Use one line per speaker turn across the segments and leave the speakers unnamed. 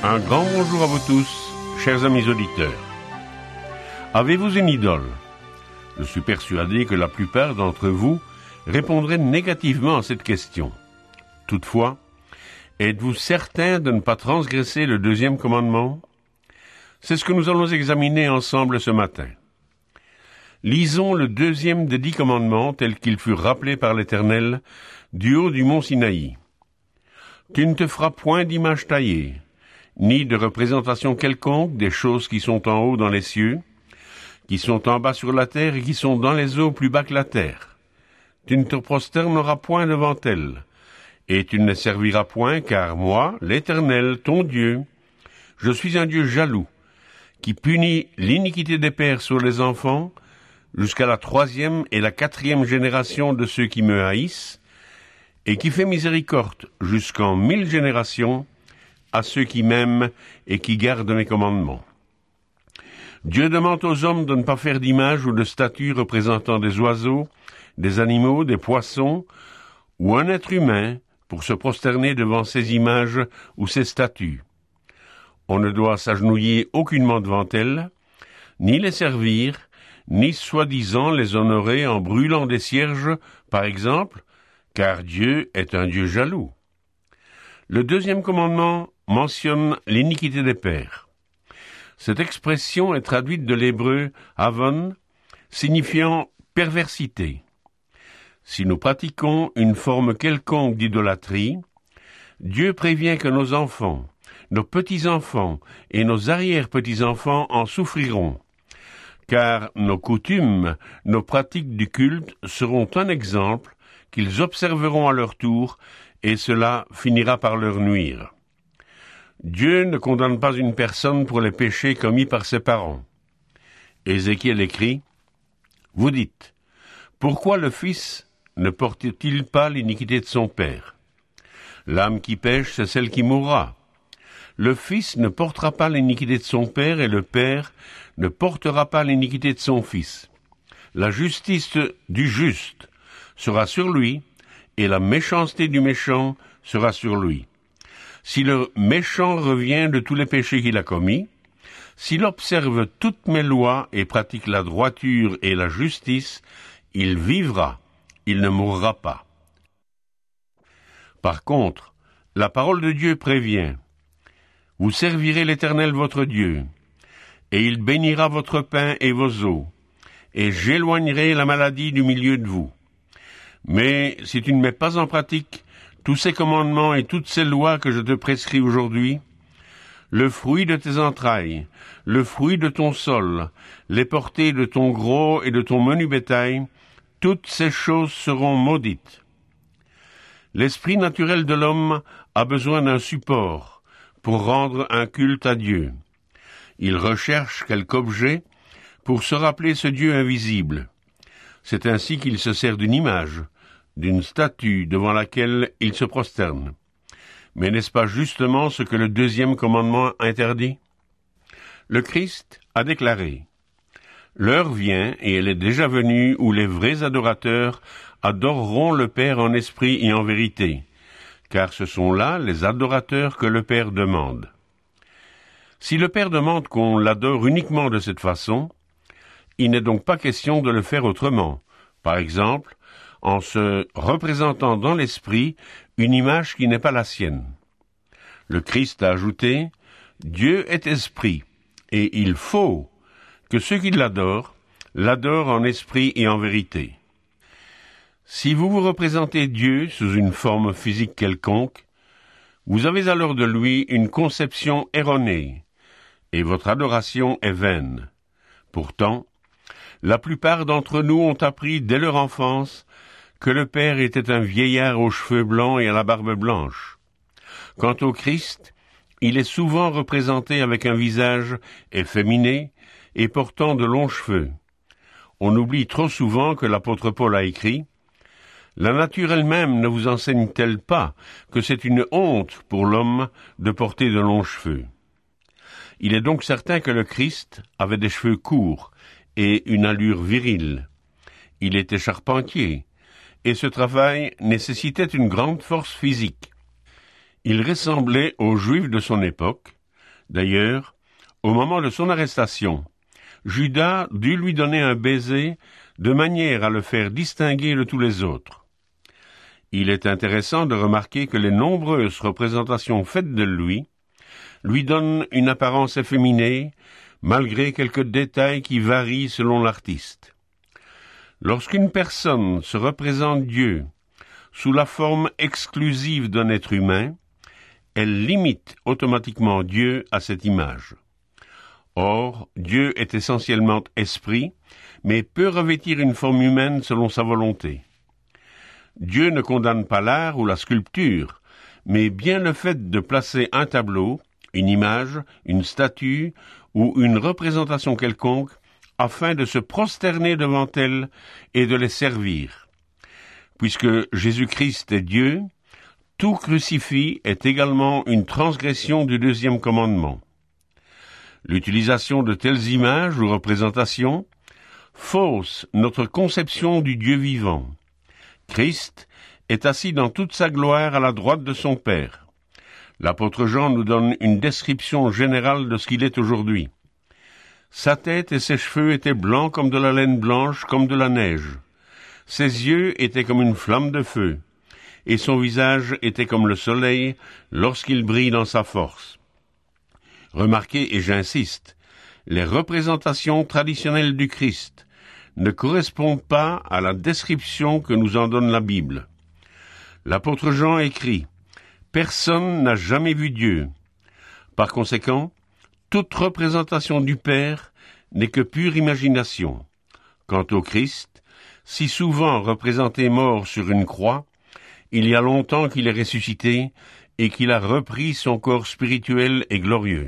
Un grand bonjour à vous tous, chers amis auditeurs. Avez-vous une idole? Je suis persuadé que la plupart d'entre vous répondraient négativement à cette question. Toutefois, êtes-vous certain de ne pas transgresser le deuxième commandement? C'est ce que nous allons examiner ensemble ce matin. Lisons le deuxième des 10 commandements tel qu'il fut rappelé par l'Éternel du haut du mont Sinaï. Tu ne te feras point d'image taillée, ni de représentation quelconque des choses qui sont en haut dans les cieux, qui sont en bas sur la terre et qui sont dans les eaux plus bas que la terre. Tu ne te prosterneras point devant elles, et tu ne les serviras point, car moi, l'Éternel, ton Dieu, je suis un Dieu jaloux, qui punit l'iniquité des pères sur les enfants, jusqu'à la 3e et la 4e génération de ceux qui me haïssent, et qui fait miséricorde jusqu'en 1000 générations à ceux qui m'aiment et qui gardent mes commandements. Dieu demande aux hommes de ne pas faire d'image ou de statue représentant des oiseaux, des animaux, des poissons, ou un être humain pour se prosterner devant ces images ou ces statues. On ne doit s'agenouiller aucunement devant elles, ni les servir, ni soi-disant les honorer en brûlant des cierges, par exemple, car Dieu est un Dieu jaloux. Le deuxième commandement mentionne l'iniquité des pères. Cette expression est traduite de l'hébreu « avon », signifiant « perversité ». Si nous pratiquons une forme quelconque d'idolâtrie, Dieu prévient que nos enfants, nos petits-enfants et nos arrière-petits-enfants en souffriront, car nos coutumes, nos pratiques du culte seront un exemple qu'ils observeront à leur tour, et cela finira par leur nuire. Dieu ne condamne pas une personne pour les péchés commis par ses parents. Ézéchiel écrit, « Vous dites, pourquoi le Fils ne porte-t-il pas l'iniquité de son Père? L'âme qui pêche, c'est celle qui mourra. Le Fils ne portera pas l'iniquité de son Père, et le Père ne portera pas l'iniquité de son Fils. La justice du juste sera sur lui, et la méchanceté du méchant sera sur lui. Si le méchant revient de tous les péchés qu'il a commis, s'il observe toutes mes lois et pratique la droiture et la justice, il vivra, il ne mourra pas. » Par contre, la parole de Dieu prévient, « Vous servirez l'Éternel votre Dieu, et il bénira votre pain et vos eaux, et j'éloignerai la maladie du milieu de vous. Mais si tu ne mets pas en pratique tous ces commandements et toutes ces lois que je te prescris aujourd'hui, le fruit de tes entrailles, le fruit de ton sol, les portées de ton gros et de ton menu bétail, toutes ces choses seront maudites. » L'esprit naturel de l'homme a besoin d'un support pour rendre un culte à Dieu. Il recherche quelque objet pour se rappeler ce Dieu invisible. C'est ainsi qu'il se sert d'une image, d'une statue devant laquelle il se prosterne. Mais n'est-ce pas justement ce que le deuxième commandement interdit? Le Christ a déclaré, « L'heure vient, et elle est déjà venue, où les vrais adorateurs adoreront le Père en esprit et en vérité, car ce sont là les adorateurs que le Père demande. » Si le Père demande qu'on l'adore uniquement de cette façon, il n'est donc pas question de le faire autrement. Par exemple, en se représentant dans l'esprit une image qui n'est pas la sienne. Le Christ a ajouté, « Dieu est esprit, et il faut que ceux qui l'adorent en esprit et en vérité. » Si vous vous représentez Dieu sous une forme physique quelconque, vous avez alors de lui une conception erronée, et votre adoration est vaine. Pourtant, la plupart d'entre nous ont appris dès leur enfance que le Père était un vieillard aux cheveux blancs et à la barbe blanche. Quant au Christ, il est souvent représenté avec un visage efféminé et portant de longs cheveux. On oublie trop souvent que l'apôtre Paul a écrit « La nature elle-même ne vous enseigne-t-elle pas que c'est une honte pour l'homme de porter de longs cheveux ?» Il est donc certain que le Christ avait des cheveux courts et une allure virile. Il était charpentier, et ce travail nécessitait une grande force physique. Il ressemblait aux Juifs de son époque, D'ailleurs, au moment de son arrestation, Judas dut lui donner un baiser de manière à le faire distinguer de tous les autres. Il est intéressant de remarquer que les nombreuses représentations faites de lui donnent une apparence efféminée, malgré quelques détails qui varient selon l'artiste. Lorsqu'une personne se représente Dieu sous la forme exclusive d'un être humain, elle limite automatiquement Dieu à cette image. Or, Dieu est essentiellement esprit, mais peut revêtir une forme humaine selon sa volonté. Dieu ne condamne pas l'art ou la sculpture, mais bien le fait de placer un tableau, une image, une statue ou une représentation quelconque afin de se prosterner devant elle et de les servir. Puisque Jésus-Christ est Dieu, tout crucifix est également une transgression du deuxième commandement. L'utilisation de telles images ou représentations fausse notre conception du Dieu vivant. Christ est assis dans toute sa gloire à la droite de son Père. L'apôtre Jean nous donne une description générale de ce qu'il est aujourd'hui. Sa tête et ses cheveux étaient blancs comme de la laine blanche, comme de la neige. Ses yeux étaient comme une flamme de feu, et son visage était comme le soleil lorsqu'il brille dans sa force. Remarquez, et j'insiste, les représentations traditionnelles du Christ ne correspondent pas à la description que nous en donne la Bible. L'apôtre Jean écrit « Personne n'a jamais vu Dieu ». Par conséquent, toute représentation du Père n'est que pure imagination. Quant au Christ, si souvent représenté mort sur une croix, il y a longtemps qu'il est ressuscité et qu'il a repris son corps spirituel et glorieux.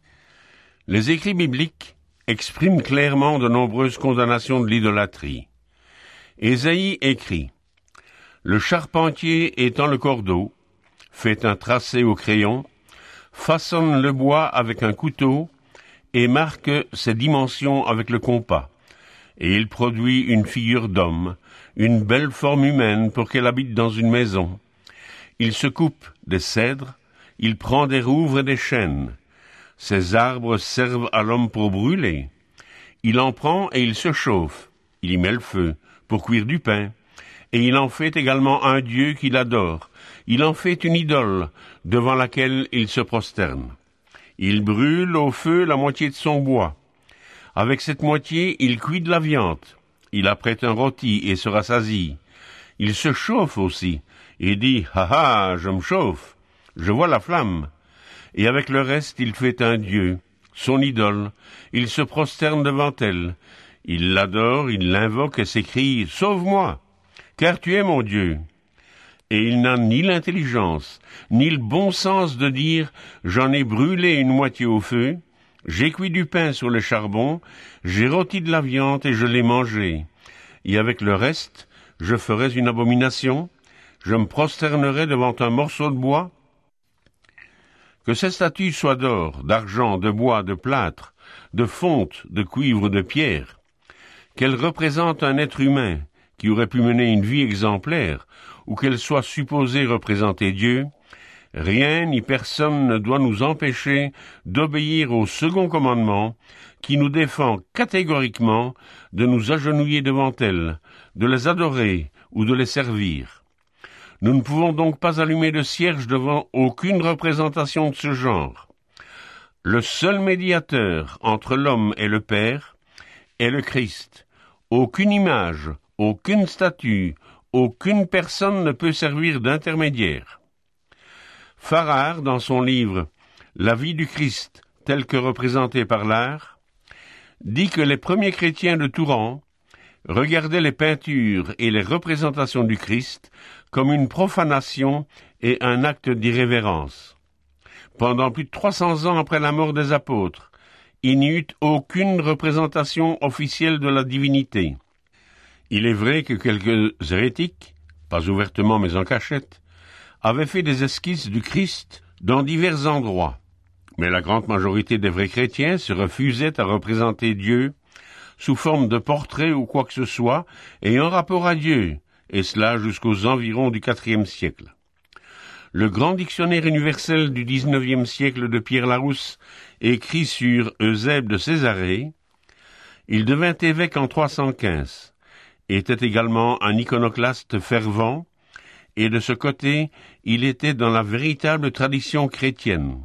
Les écrits bibliques expriment clairement de nombreuses condamnations de l'idolâtrie. Ésaïe écrit « Le charpentier étend le cordeau, fait un tracé au crayon, façonne le bois avec un couteau et marque ses dimensions avec le compas. Et il produit une figure d'homme, une belle forme humaine pour qu'elle habite dans une maison. Il se coupe des cèdres, il prend des rouvres et des chênes. Ces arbres servent à l'homme pour brûler. Il en prend et il se chauffe. Il y met le feu pour cuire du pain. Et il en fait également un dieu qu'il adore. Il en fait une idole devant laquelle il se prosterne. Il brûle au feu la moitié de son bois. Avec cette moitié, il cuit de la viande. Il apprête un rôti et se rassasie. Il se chauffe aussi et dit « Ha ha, je me chauffe, je vois la flamme ». Et avec le reste, il fait un dieu, son idole. Il se prosterne devant elle. Il l'adore, il l'invoque et s'écrie « Sauve-moi, car tu es mon Dieu ». Et il n'a ni l'intelligence, ni le bon sens de dire « J'en ai brûlé une moitié au feu, j'ai cuit du pain sur le charbon, j'ai rôti de la viande et je l'ai mangée. Et avec le reste, je ferai une abomination, je me prosternerai devant un morceau de bois. » Que ces statues soient d'or, d'argent, de bois, de plâtre, de fonte, de cuivre, de pierre, qu'elles représentent un être humain qui aurait pu mener une vie exemplaire, ou qu'elles soient supposées représenter Dieu, rien ni personne ne doit nous empêcher d'obéir au second commandement qui nous défend catégoriquement de nous agenouiller devant elles, de les adorer ou de les servir. Nous ne pouvons donc pas allumer de cierge devant aucune représentation de ce genre. Le seul médiateur entre l'homme et le Père est le Christ. Aucune image, aucune statue, aucune personne ne peut servir d'intermédiaire. Farrar, dans son livre « La vie du Christ telle que représentée par l'art », dit que les premiers chrétiens de tout rang regardaient les peintures et les représentations du Christ comme une profanation et un acte d'irrévérence. Pendant plus de 300 ans après la mort des apôtres, il n'y eut aucune représentation officielle de la divinité. Il est vrai que quelques hérétiques, pas ouvertement mais en cachette, avaient fait des esquisses du Christ dans divers endroits. Mais la grande majorité des vrais chrétiens se refusaient à représenter Dieu sous forme de portrait ou quoi que ce soit ayant rapport à Dieu, et cela jusqu'aux environs du IVe siècle. Le grand dictionnaire universel du XIXe siècle de Pierre Larousse écrit sur Eusèbe de Césarée. Il devint évêque en 315, était également un iconoclaste fervent, et de ce côté, il était dans la véritable tradition chrétienne.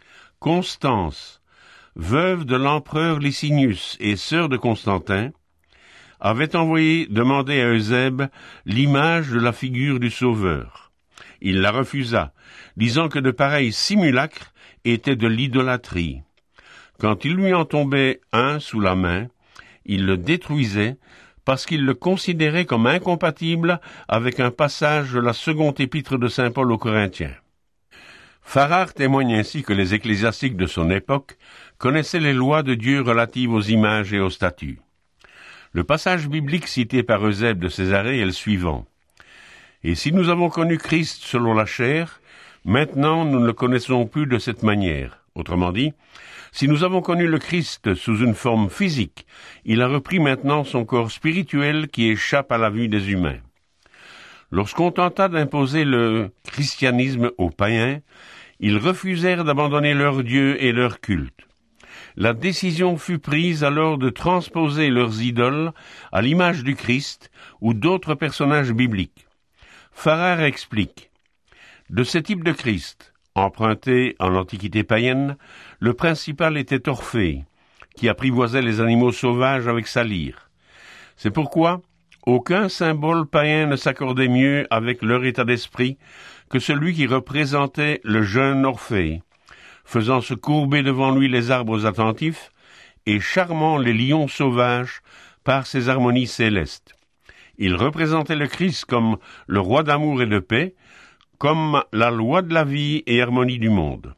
Constance, veuve de l'empereur Licinius et sœur de Constantin, avait envoyé demander à Eusèbe l'image de la figure du Sauveur. Il la refusa, disant que de pareils simulacres étaient de l'idolâtrie. Quand il lui en tombait un sous la main, il le détruisait parce qu'il le considérait comme incompatible avec un passage de la seconde épître de saint Paul aux Corinthiens. Farrar témoigne ainsi que les ecclésiastiques de son époque connaissaient les lois de Dieu relatives aux images et aux statues. Le passage biblique cité par Eusèbe de Césarée est le suivant. « Et si nous avons connu Christ selon la chair, maintenant nous ne le connaissons plus de cette manière. » Autrement dit, si nous avons connu le Christ sous une forme physique, il a repris maintenant son corps spirituel qui échappe à la vue des humains. Lorsqu'on tenta d'imposer le christianisme aux païens, ils refusèrent d'abandonner leur Dieu et leur culte. La décision fut prise alors de transposer leurs idoles à l'image du Christ ou d'autres personnages bibliques. Farrar explique. De ce type de Christ, emprunté en l'Antiquité païenne, le principal était Orphée, qui apprivoisait les animaux sauvages avec sa lyre. C'est pourquoi aucun symbole païen ne s'accordait mieux avec leur état d'esprit que celui qui représentait le jeune Orphée, faisant se courber devant lui les arbres attentifs et charmant les lions sauvages par ses harmonies célestes. Il représentait le Christ comme le roi d'amour et de paix, comme la loi de la vie et harmonie du monde.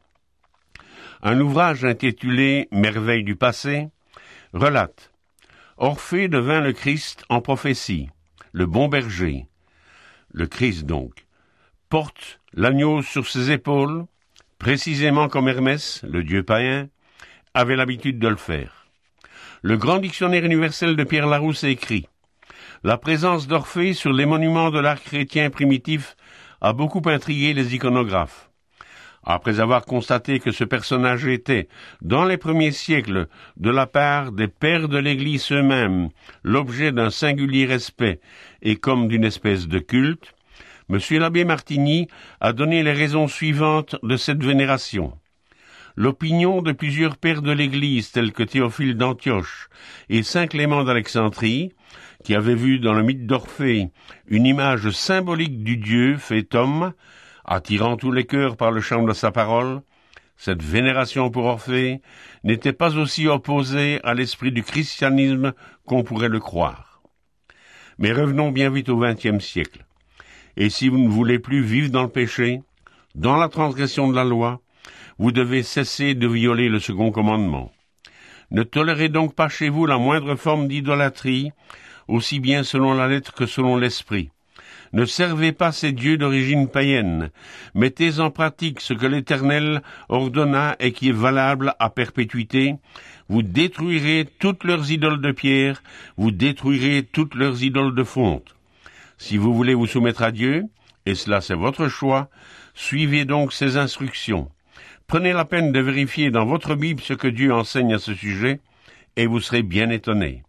Un ouvrage intitulé « Merveilles du passé » relate « Orphée devint le Christ en prophétie, le bon berger. » Le Christ donc porte l'agneau sur ses épaules, précisément comme Hermès, le dieu païen, avait l'habitude de le faire. Le grand dictionnaire universel de Pierre Larousse écrit « La présence d'Orphée sur les monuments de l'art chrétien primitif a beaucoup intrigué les iconographes. Après avoir constaté que ce personnage était, dans les premiers siècles, de la part des pères de l'Église eux-mêmes, l'objet d'un singulier respect et comme d'une espèce de culte, M. l'abbé Martigny a donné les raisons suivantes de cette vénération. L'opinion de plusieurs pères de l'Église, tels que Théophile d'Antioche et saint Clément d'Alexandrie, qui avaient vu dans le mythe d'Orphée une image symbolique du Dieu fait homme, attirant tous les cœurs par le charme de sa parole, cette vénération pour Orphée n'était pas aussi opposée à l'esprit du christianisme qu'on pourrait le croire. Mais revenons bien vite au XXe siècle. Et si vous ne voulez plus vivre dans le péché, dans la transgression de la loi, vous devez cesser de violer le second commandement. Ne tolérez donc pas chez vous la moindre forme d'idolâtrie, aussi bien selon la lettre que selon l'esprit. Ne servez pas ces dieux d'origine païenne. Mettez en pratique ce que l'Éternel ordonna et qui est valable à perpétuité. Vous détruirez toutes leurs idoles de pierre, vous détruirez toutes leurs idoles de fonte. Si vous voulez vous soumettre à Dieu, et cela c'est votre choix, suivez donc ses instructions. Prenez la peine de vérifier dans votre Bible ce que Dieu enseigne à ce sujet, et vous serez bien étonnés.